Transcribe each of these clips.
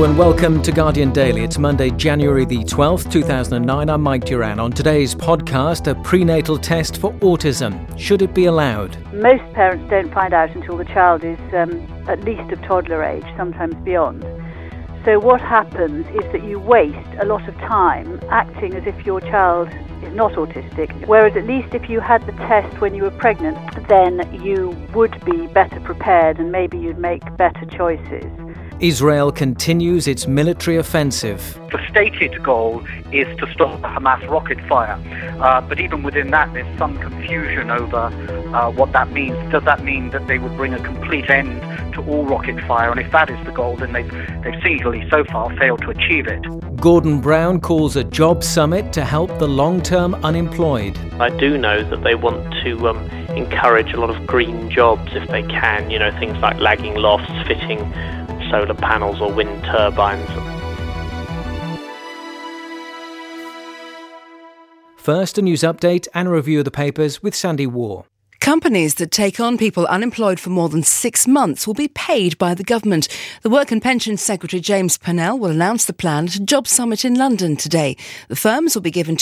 Hello and welcome to Guardian Daily. It's Monday, January the 12th, 2009. I'm Mike Duran. On today's podcast, a prenatal test for autism. Should it be allowed? Most parents don't find out until the child is at least of toddler age, sometimes beyond. So what happens is that you waste a lot of time acting as if your child is not autistic, whereas at least if you had the test when you were pregnant, then you would be better prepared and maybe you'd make better choices. Israel continues its military offensive. The stated goal is to stop the Hamas rocket fire, but even within that there's some confusion over what that means. Does that mean that they would bring a complete end to all rocket fire? And if that is the goal, then they've singularly so far failed to achieve it. Gordon Brown calls a job summit to help the long-term unemployed. I do know that they want to encourage a lot of green jobs if they can, things like lagging lofts, fitting solar panels or wind turbines. First, a news update and a review of the papers with Sandy Waugh. Companies that take on people unemployed for more than 6 months will be paid by the government. The Work and Pensions Secretary James Purnell will announce the plan at a job summit in London today. The firms will be given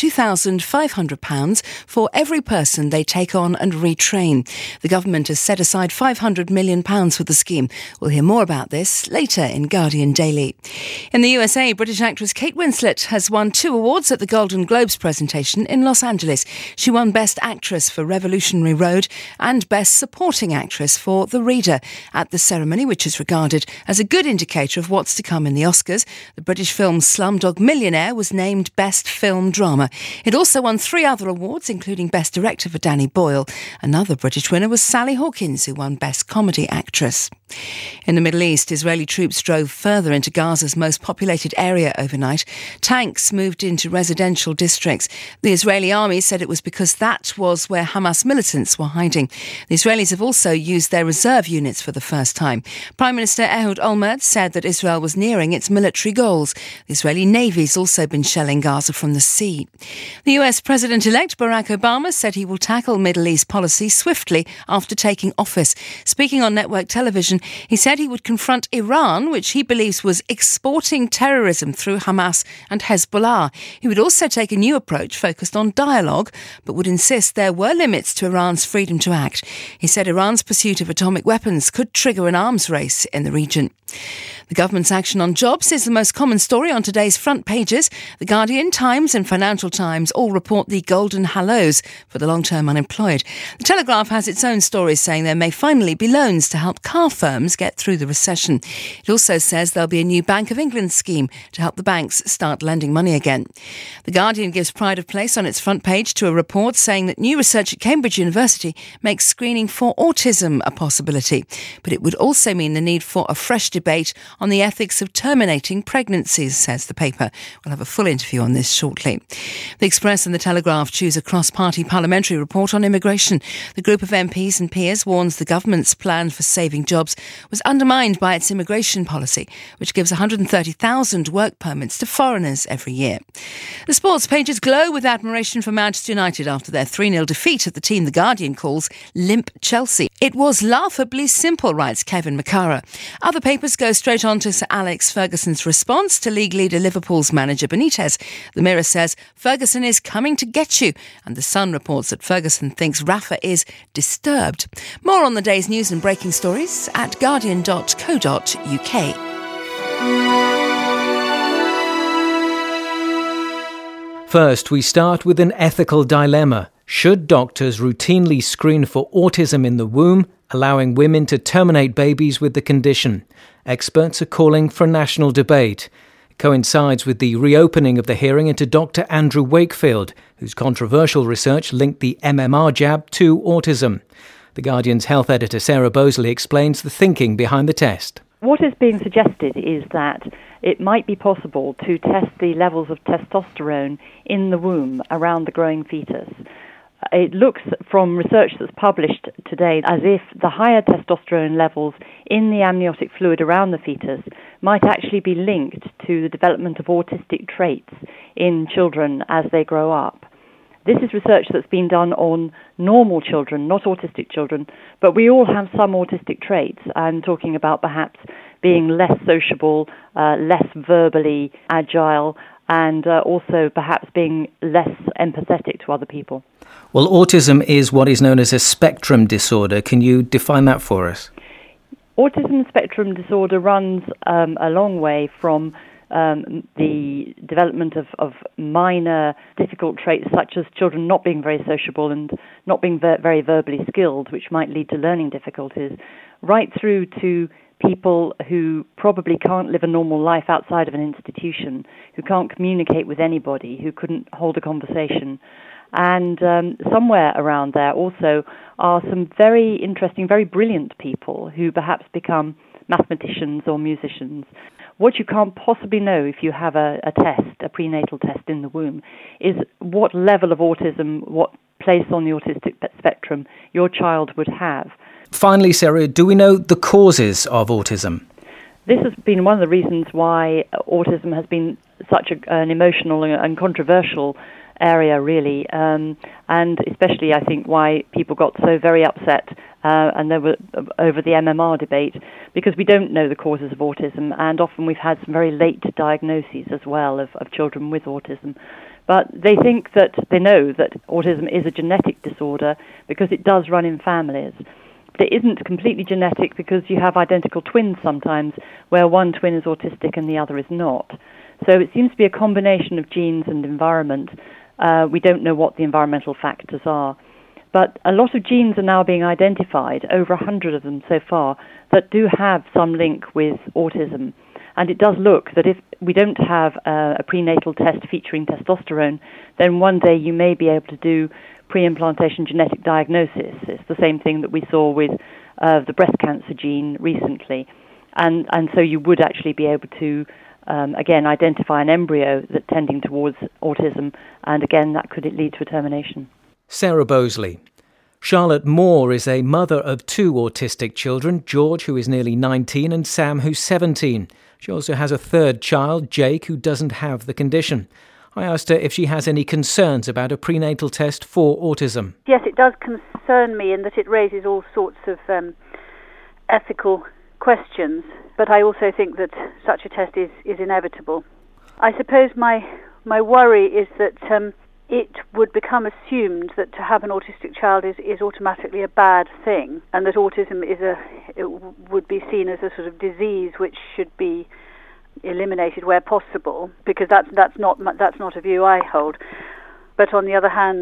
£2,500 for every person they take on and retrain. The government has set aside £500 million for the scheme. We'll hear more about this later in Guardian Daily. In the USA, British actress Kate Winslet has won 2 awards at the Golden Globes presentation in Los Angeles. She won Best Actress for Revolutionary Road and Best Supporting Actress for The Reader. At the ceremony, which is regarded as a good indicator of what's to come in the Oscars, the British film Slumdog Millionaire was named Best Film Drama. It also won 3 other awards, including Best Director for Danny Boyle. Another British winner was Sally Hawkins, who won Best Comedy Actress. In the Middle East, Israeli troops drove further into Gaza's most populated area overnight. Tanks moved into residential districts. The Israeli army said it was because that was where Hamas militants were hiding. The Israelis have also used their reserve units for the first time. Prime Minister Ehud Olmert said that Israel was nearing its military goals. The Israeli Navy's also been shelling Gaza from the sea. The US President-elect Barack Obama said he will tackle Middle East policy swiftly after taking office. Speaking on network television, he said he would confront Iran, which he believes was exporting terrorism through Hamas and Hezbollah. He would also take a new approach focused on dialogue, but would insist there were limits to Iran's freedom to act. He said Iran's pursuit of atomic weapons could trigger an arms race in the region. The government's action on jobs is the most common story on today's front pages. The Guardian, Times and Financial Times all report the golden hallows for the long-term unemployed. The Telegraph has its own stories saying there may finally be loans to help car firms get through the recession. It also says there'll be a new Bank of England scheme to help the banks start lending money again. The Guardian gives pride of place on its front page to a report saying that new research at Cambridge University makes screening for autism a possibility. But it would also mean the need for a fresh debate on the ethics of terminating pregnancies, says the paper. We'll have a full interview on this shortly. The Express and the Telegraph choose a cross-party parliamentary report on immigration. The group of MPs and peers warns the government's plan for saving jobs was undermined by its immigration policy, which gives 130,000 work permits to foreigners every year. The sports pages glow with admiration for Manchester United after their 3-0 defeat at the team The Guardian calls limp Chelsea. It was laughably simple, writes Kevin McCarra. Other papers go straight on to Sir Alex Ferguson's response to league leader Liverpool's manager Benitez. The Mirror says Ferguson is coming to get you, and The Sun reports that Ferguson thinks Rafa is disturbed. More on the day's news and breaking stories at guardian.co.uk. First, we start with an ethical dilemma. Should doctors routinely screen for autism in the womb, allowing women to terminate babies with the condition? Experts are calling for a national debate. It coincides with the reopening of the hearing into Dr. Andrew Wakefield, whose controversial research linked the MMR jab to autism. The Guardian's health editor Sarah Bosley explains the thinking behind the test. What is being suggested is that it might be possible to test the levels of testosterone in the womb around the growing fetus. It looks from research that's published today as if the higher testosterone levels in the amniotic fluid around the fetus might actually be linked to the development of autistic traits in children as they grow up. This is research that's been done on normal children, not autistic children, but we all have some autistic traits. I'm talking about perhaps being less sociable, less verbally agile, and also perhaps being less empathetic to other people. Well, autism is what is known as a spectrum disorder. Can you define that for us? Autism spectrum disorder runs a long way from the development of minor difficult traits such as children not being very sociable and not being very verbally skilled, which might lead to learning difficulties, right through to people who probably can't live a normal life outside of an institution, who can't communicate with anybody, who couldn't hold a conversation. And somewhere around there also are some very interesting, very brilliant people who perhaps become mathematicians or musicians. What you can't possibly know if you have a test, a prenatal test in the womb, is what level of autism, what place on the autistic spectrum your child would have. Finally, Sarah, do we know the causes of autism? This has been one of the reasons why autism has been such an emotional and controversial area, really, and especially, I think, why people got so very upset and there were over the MMR debate, because we don't know the causes of autism, and often we've had some very late diagnoses as well of children with autism. But they think that they know that autism is a genetic disorder because it does run in families. But it isn't completely genetic because you have identical twins sometimes where one twin is autistic and the other is not. So it seems to be a combination of genes and environment. We don't know what the environmental factors are. But a lot of genes are now being identified, over 100 of them so far, that do have some link with autism. And it does look that if we don't have a prenatal test featuring testosterone, then one day you may be able to do pre-implantation genetic diagnosis. It's the same thing that we saw with the breast cancer gene recently. And so you would actually be able to again, identify an embryo that's tending towards autism, and again, that could lead to a termination. Sarah Bosley. Charlotte Moore is a mother of 2 autistic children, George, who is nearly 19, and Sam, who's 17. She also has a 3rd child, Jake, who doesn't have the condition. I asked her if she has any concerns about a prenatal test for autism. Yes, it does concern me in that it raises all sorts of ethical questions, but I also think that such a test is inevitable. I suppose my worry is that it would become assumed that to have an autistic child is automatically a bad thing, and that autism would be seen as a sort of disease which should be eliminated where possible, because that's not a view I hold. But on the other hand,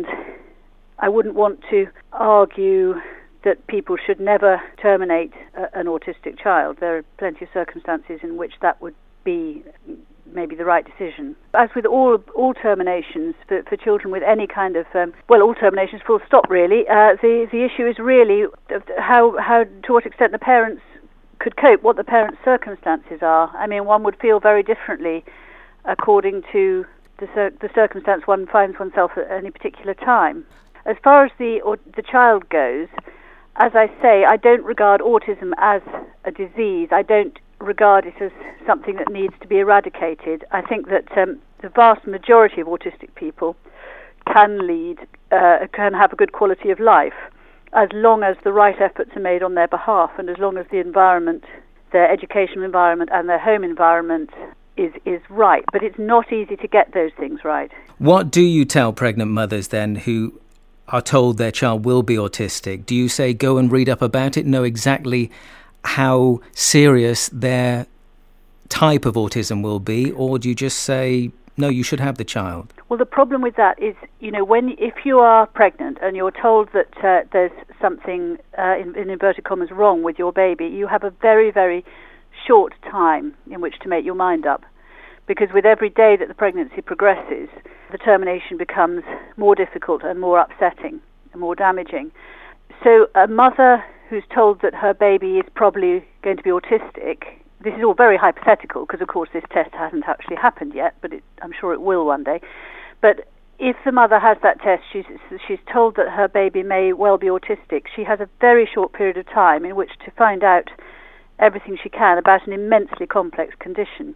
I wouldn't want to argue that people should never terminate an autistic child. There are plenty of circumstances in which that would be maybe the right decision. As with all terminations for children with any kind of all terminations full stop really, the issue is really how to what extent the parents could cope, what the parents' circumstances are. I mean, one would feel very differently according to the circumstance one finds oneself at any particular time. As far as the child goes, as I say, I don't regard autism as a disease. I don't regard it as something that needs to be eradicated. I think that the vast majority of autistic people can have a good quality of life, as long as the right efforts are made on their behalf, and as long as the environment, their educational environment and their home environment is right. But it's not easy to get those things right. What do you tell pregnant mothers then who are told their child will be autistic? Do you say go and read up about it, know exactly how serious their type of autism will be, or do you just say, no, you should have the child? Well, the problem with that is, if you are pregnant and you're told that there's something, in inverted commas, wrong with your baby, you have a very, very short time in which to make your mind up. Because with every day that the pregnancy progresses, the termination becomes more difficult and more upsetting and more damaging. So a mother who's told that her baby is probably going to be autistic, this is all very hypothetical because, of course, this test hasn't actually happened yet, but I'm sure it will one day. But if the mother has that test, she's told that her baby may well be autistic, she has a very short period of time in which to find out everything she can about an immensely complex condition.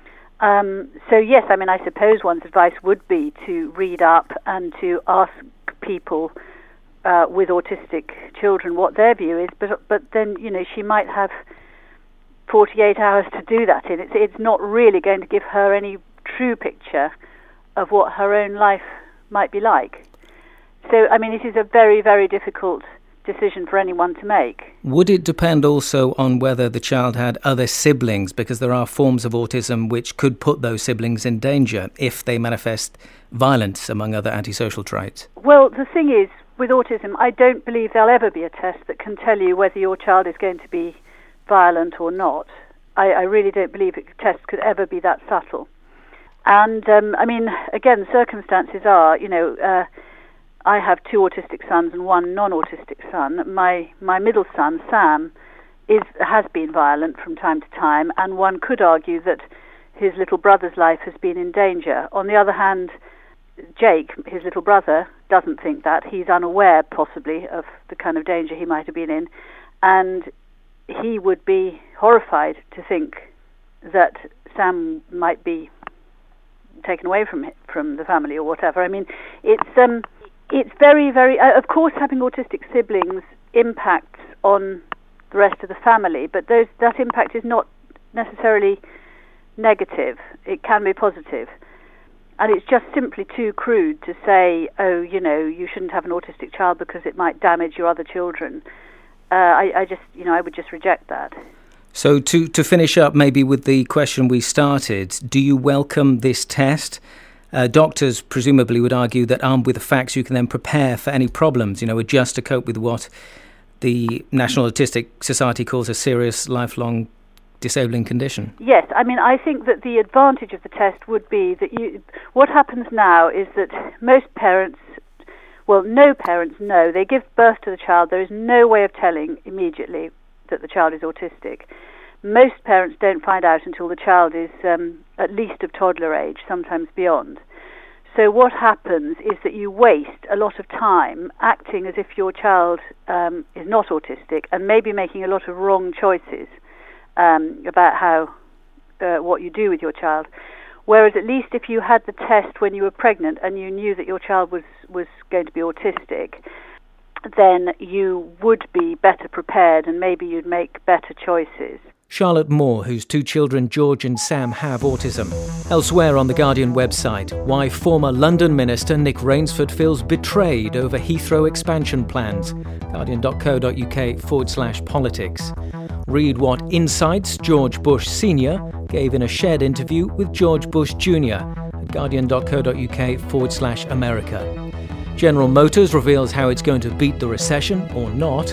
So yes, I mean, I suppose one's advice would be to read up and to ask people with autistic children what their view is, but then, she might have 48 hours to do that in. It's not really going to give her any true picture of what her own life might be like. So, I mean, it is a very, very difficult decision for anyone to make. Would it depend also on whether the child had other siblings, because there are forms of autism which could put those siblings in danger if they manifest violence, among other antisocial traits? Well, the thing is, with autism, I don't believe there'll ever be a test that can tell you whether your child is going to be violent or not. I really don't believe tests could ever be that subtle. And, I mean, again, circumstances are, I have 2 autistic sons and 1 non-autistic son. My middle son, Sam, has been violent from time to time, and one could argue that his little brother's life has been in danger. On the other hand, Jake, his little brother, doesn't think that. He's unaware, possibly, of the kind of danger he might have been in, and he would be horrified to think that Sam might be taken away from the family or whatever. I mean, it's very, very... of course, having autistic siblings impacts on the rest of the family, but that impact is not necessarily negative. It can be positive. And it's just simply too crude to say, you shouldn't have an autistic child because it might damage your other children. I would just reject that. So to finish up maybe with the question we started, do you welcome this test? Doctors presumably would argue that armed with the facts you can then prepare for any problems, adjust to cope with what the National Autistic Society calls a serious lifelong disabling condition. Yes, I mean, I think that the advantage of the test would be that what happens now is that most parents, no parents know. They give birth to the child. There is no way of telling immediately that the child is autistic. Most parents don't find out until the child is at least of toddler age, sometimes beyond. So what happens is that you waste a lot of time acting as if your child is not autistic and maybe making a lot of wrong choices about what you do with your child. Whereas at least if you had the test when you were pregnant and you knew that your child was going to be autistic, then you would be better prepared and maybe you'd make better choices. Charlotte Moore, whose 2 children, George and Sam, have autism. Elsewhere on the Guardian website, why former London Minister Nick Rainsford feels betrayed over Heathrow expansion plans. Guardian.co.uk/politics. Read what insights George Bush Sr. gave in a shared interview with George Bush Jr. at Guardian.co.uk/America. General Motors reveals how it's going to beat the recession or not.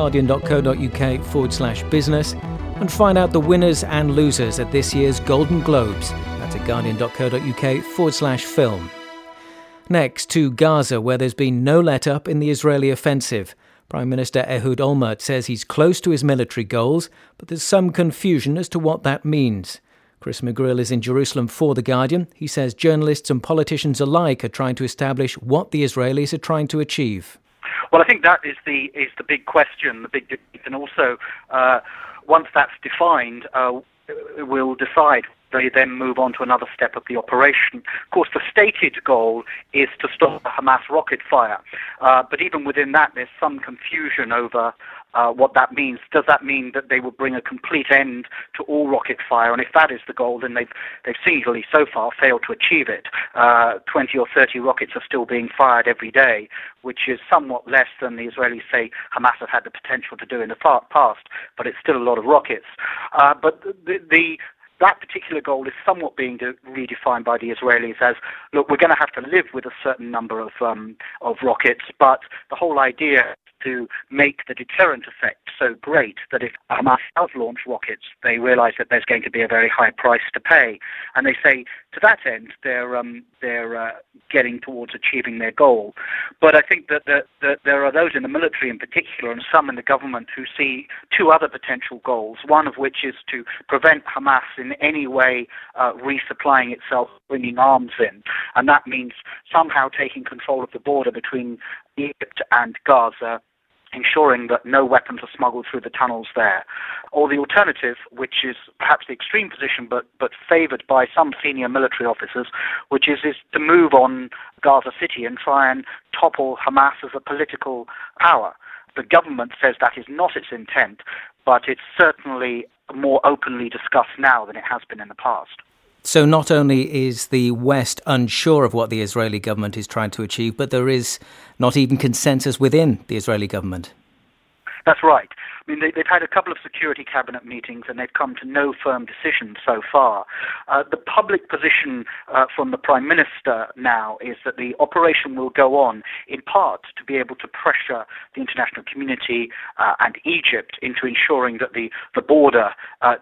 Guardian.co.uk/business. And find out the winners and losers at this year's Golden Globes. That's at Guardian.co.uk/film. Next to Gaza, where there's been no let-up in the Israeli offensive. Prime Minister Ehud Olmert says he's close to his military goals, but there's some confusion as to what that means. Chris McGrill is in Jerusalem for The Guardian. He says journalists and politicians alike are trying to establish what the Israelis are trying to achieve. Well, I think that is the big question, the big debate, and also once that's defined, we'll decide. They then move on to another step of the operation. Of course, the stated goal is to stop the Hamas rocket fire. But even within that, there's some confusion over what that means. Does that mean that they will bring a complete end to all rocket fire? And if that is the goal, then they've singularly so far failed to achieve it. 20 or 30 rockets are still being fired every day, which is somewhat less than the Israelis say Hamas have had the potential to do in the past, but it's still a lot of rockets. But that particular goal is somewhat being redefined by the Israelis as, look, we're going to have to live with a certain number of rockets, but the whole idea is to make the deterrent effect so great that if Hamas does launch rockets, they realize that there's going to be a very high price to pay. And they say, to that end, they're getting towards achieving their goal. But I think that there are those in the military in particular and some in the government who see 2 other potential goals, one of which is to prevent Hamas in any way resupplying itself, bringing arms in. And that means somehow taking control of the border between Egypt and Gaza, ensuring that no weapons are smuggled through the tunnels there. Or the alternative, which is perhaps the extreme position but favoured by some senior military officers, which is to move on Gaza City and try and topple Hamas as a political power. The government says that is not its intent, but it's certainly more openly discussed now than it has been in the past. So not only is the West unsure of what the Israeli government is trying to achieve, but there is not even consensus within the Israeli government. That's right. I mean, they've had a couple of security cabinet meetings and they've come to no firm decision so far. The public position from the Prime Minister now is that the operation will go on in part to be able to pressure the international community and Egypt into ensuring that the border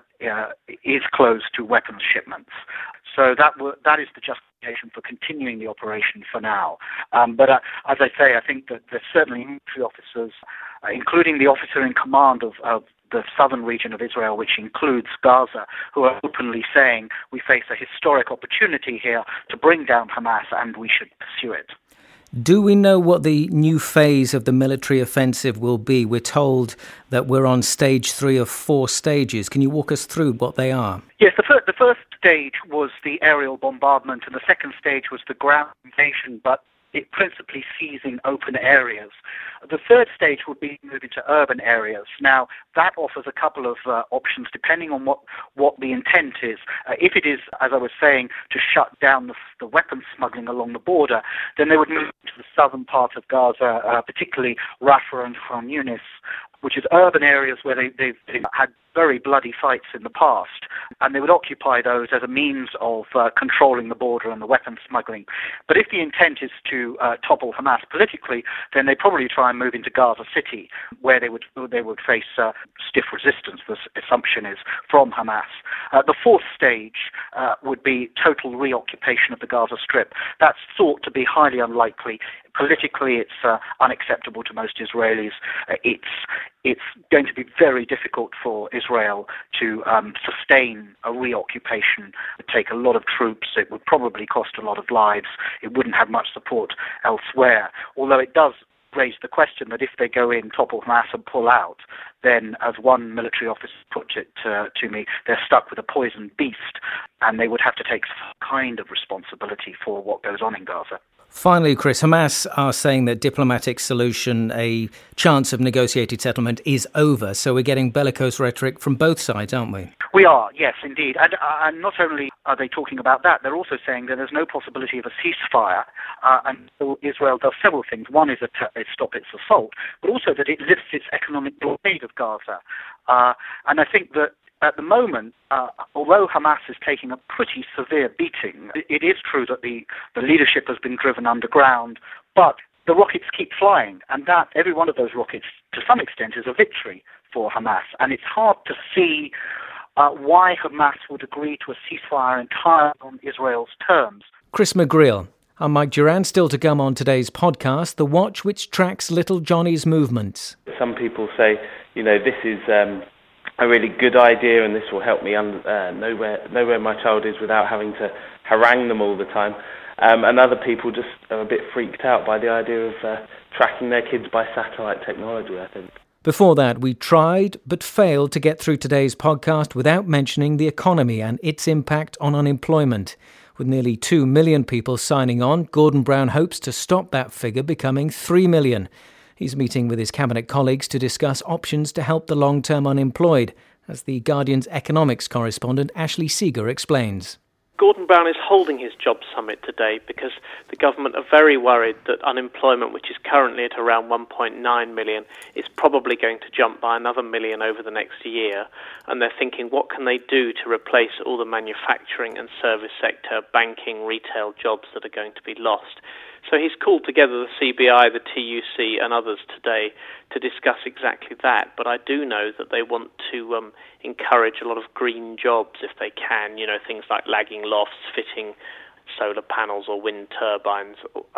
is closed to weapons shipments. So that is the justification for continuing the operation for now. But as I say, I think that there's certainly military officers, including the officer in command of the southern region of Israel, which includes Gaza, who are openly saying we face a historic opportunity here to bring down Hamas and we should pursue it. Do we know what the new phase of the military offensive will be? We're told that we're on stage 3 of 4 stages. Can you walk us through what they are? Yes, the first stage was the aerial bombardment and the second stage was the ground invasion, but it principally seizing open areas. The third stage would be moving to urban areas. Now, that offers a couple of options depending on what the intent is. If it is, as I was saying, to shut down the weapons smuggling along the border, then they would move to the southern part of Gaza, particularly Rafah and Khan Yunis, which is urban areas where they've had very bloody fights in the past, and they would occupy those as a means of controlling the border and the weapons smuggling. But if the intent is to topple Hamas politically, then they probably try and move into Gaza City, where they would face stiff resistance, the assumption is, from Hamas. The fourth stage would be total reoccupation of the Gaza Strip. That's thought to be highly unlikely. Politically, it's unacceptable to most Israelis. It's going to be very difficult for Israel to sustain a reoccupation. It would take a lot of troops. It would probably cost a lot of lives. It wouldn't have much support elsewhere. Although it does raise the question that if they go in, topple Hamas and pull out, then, as one military officer put it to me, they're stuck with a poisoned beast, and they would have to take some kind of responsibility for what goes on in Gaza. Finally, Chris, Hamas are saying that diplomatic solution, a chance of negotiated settlement, is over. So we're getting bellicose rhetoric from both sides, aren't we? We are, yes, indeed. And not only are they talking about that, they're also saying that there's no possibility of a ceasefire until Israel does several things. One is that it stop its assault, but also that it lifts its economic blockade of Gaza. And I think that at the moment, although Hamas is taking a pretty severe beating, it is true that the leadership has been driven underground, but the rockets keep flying, and that every one of those rockets, to some extent, is a victory for Hamas. And it's hard to see why Hamas would agree to a ceasefire entirely on Israel's terms. Chris McGreal. I'm Mike Duran, still to come on today's podcast, the watch which tracks little Johnny's movements. Some people say, this is a really good idea and this will help me know where my child is without having to harangue them all the time. And other people just are a bit freaked out by the idea of tracking their kids by satellite technology, I think. Before that, we tried but failed to get through today's podcast without mentioning the economy and its impact on unemployment. With nearly 2 million people signing on, Gordon Brown hopes to stop that figure becoming 3 million. He's meeting with his cabinet colleagues to discuss options to help the long-term unemployed, as the Guardian's economics correspondent Ashley Seeger explains. Gordon Brown is holding his job summit today because the government are very worried that unemployment, which is currently at around 1.9 million, is probably going to jump by another million over the next year. And they're thinking, what can they do to replace all the manufacturing and service sector, banking, retail jobs that are going to be lost? So he's called together the CBI, the TUC and others today to discuss exactly that. But I do know that they want to encourage a lot of green jobs if they can, things like lagging lofts, fitting solar panels or wind turbines,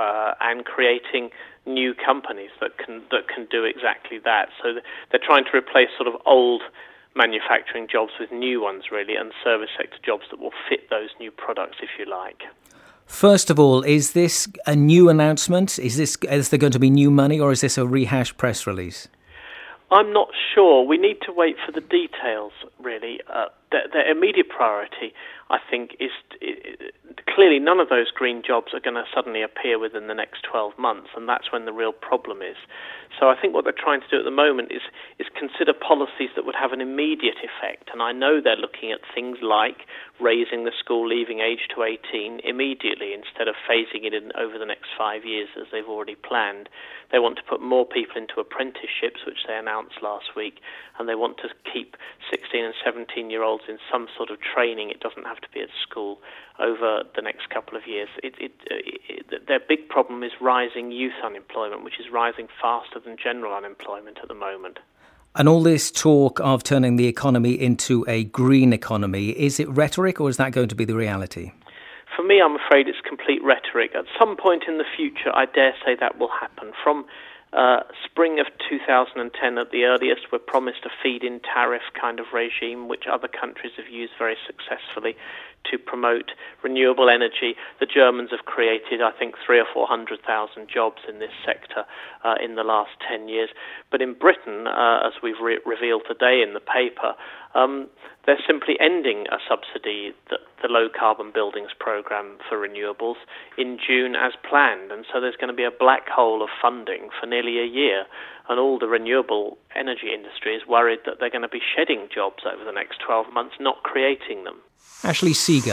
and creating new companies that can do exactly that. So they're trying to replace sort of old manufacturing jobs with new ones, really, and service sector jobs that will fit those new products, if you like. First of all, is this a new announcement? Is there going to be new money, or is this a rehashed press release? I'm not sure. We need to wait for the details, really. their immediate priority, I think, is clearly none of those green jobs are going to suddenly appear within the next 12 months, and that's when the real problem is. So I think what they're trying to do at the moment is consider policies that would have an immediate effect, and I know they're looking at things like raising the school leaving age to 18 immediately instead of phasing it in over the next 5 years as they've already planned. They want to put more people into apprenticeships, which they announced last week, and they want to keep 16 and 17-year-olds in some sort of training. It doesn't have to be at school over the next couple of years. Their big problem is rising youth unemployment, which is rising faster than general unemployment at the moment. And all this talk of turning the economy into a green economy, is it rhetoric or is that going to be the reality? For me, I'm afraid it's complete rhetoric. At some point in the future, I dare say that will happen. From spring of 2010 at the earliest, we're promised a feed-in tariff kind of regime, which other countries have used very successfully to promote renewable energy. The Germans have created, I think, 300,000 or 400,000 jobs in this sector in the last 10 years. But in Britain, as we've revealed today in the paper, they're simply ending a subsidy, the Low Carbon Buildings Programme for renewables, in June as planned. And so there's going to be a black hole of funding for nearly a year. And all the renewable energy industry is worried that they're going to be shedding jobs over the next 12 months, not creating them. Ashley Seeger.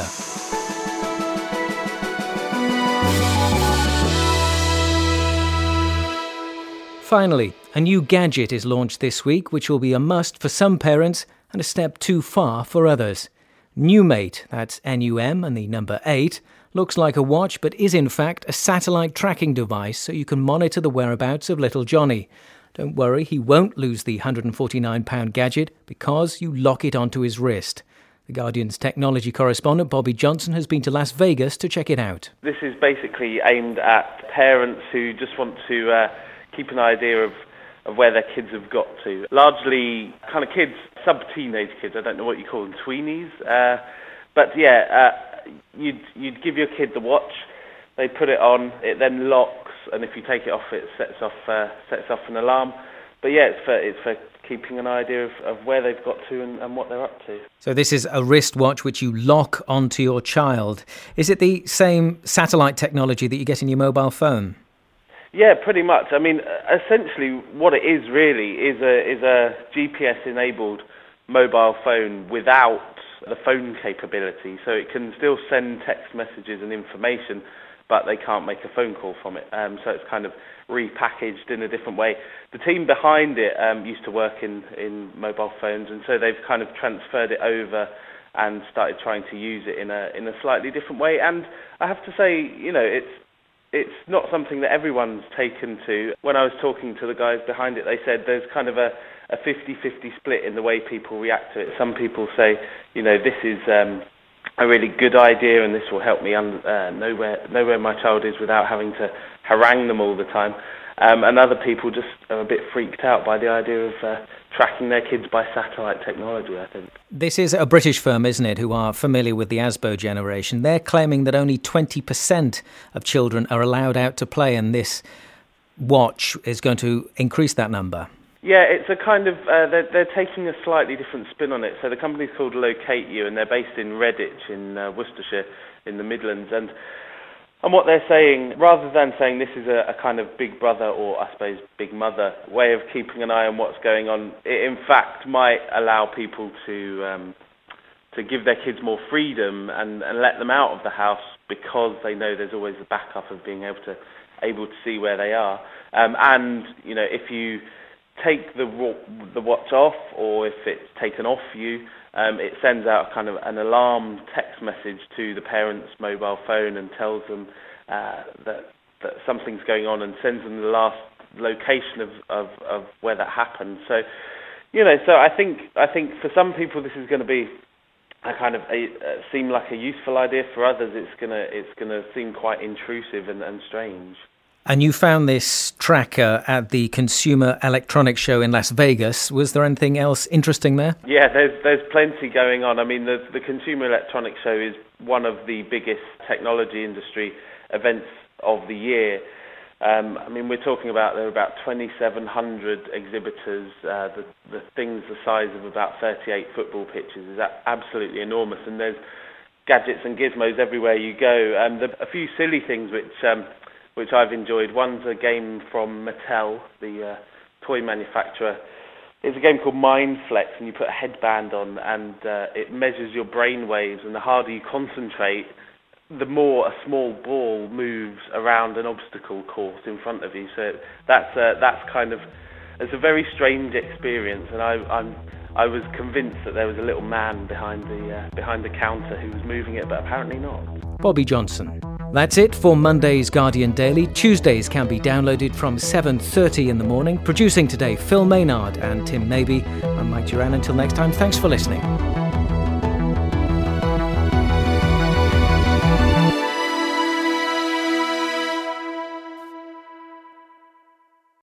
Finally, a new gadget is launched this week, which will be a must for some parents and a step too far for others. NUMATE, that's NUM and the number 8, looks like a watch but is in fact a satellite tracking device so you can monitor the whereabouts of little Johnny. Don't worry, he won't lose the £149 gadget because you lock it onto his wrist. The Guardian's technology correspondent Bobby Johnson has been to Las Vegas to check it out. This is basically aimed at parents who just want to keep an idea of where their kids have got to. Largely kind of kids, sub-teenage kids, I don't know what you call them, tweenies. You'd give your kid the watch, they put it on, it then locks, and if you take it off, it sets off an alarm. But yeah, it's for keeping an idea of where they've got to and what they're up to. So this is a wristwatch which you lock onto your child. Is it the same satellite technology that you get in your mobile phone? Yeah, pretty much. I mean, essentially what it is really is a GPS-enabled mobile phone without the phone capability. So it can still send text messages and information, but they can't make a phone call from it. So it's kind of repackaged in a different way. The team behind it used to work in mobile phones, and so they've kind of transferred it over and started trying to use it in a slightly different way. And I have to say, you know, it's not something that everyone's taken to. When I was talking to the guys behind it, they said there's kind of a 50-50 split in the way people react to it. Some people say, you know, this is a really good idea and this will help me know where my child is without having to harangue them all the time. And other people just are a bit freaked out by the idea of tracking their kids by satellite technology, I think. This is a British firm, isn't it, who are familiar with the ASBO generation. They're claiming that only 20% of children are allowed out to play, and this watch is going to increase that number. Yeah, it's a kind of, they're taking a slightly different spin on it. So the company's called Locate You, and they're based in Redditch in Worcestershire in the Midlands. And what they're saying, rather than saying this is a kind of big brother or I suppose big mother way of keeping an eye on what's going on, it in fact might allow people to give their kids more freedom and let them out of the house because they know there's always the backup of being able to see where they are. And you know, if you take the watch off or if it's taken off you, it sends out kind of an alarm text message to the parent's mobile phone and tells them that something's going on and sends them the last location of where that happened. So, you know, so I think for some people this is going to be a kind of seem like a useful idea. For others, it's gonna seem quite intrusive and strange. And you found this tracker at the Consumer Electronics Show in Las Vegas. Was there anything else interesting there? Yeah, there's plenty going on. I mean, the Consumer Electronics Show is one of the biggest technology industry events of the year. I mean, we're talking about there are about 2,700 exhibitors. The things the size of about 38 football pitches is absolutely enormous, and there's gadgets and gizmos everywhere you go. There are a few silly things which I've enjoyed. One's a game from Mattel, the toy manufacturer. It's a game called Mindflex, and you put a headband on, and it measures your brain waves, and the harder you concentrate, the more a small ball moves around an obstacle course in front of you. So that's it's a very strange experience, and I was convinced that there was a little man behind the counter who was moving it, but apparently not. Bobby Johnson. That's it for Monday's Guardian Daily. Tuesdays can be downloaded from 7:30 in the morning. Producing today, Phil Maynard and Tim Naby. I'm Mike Duran. Until next time, thanks for listening.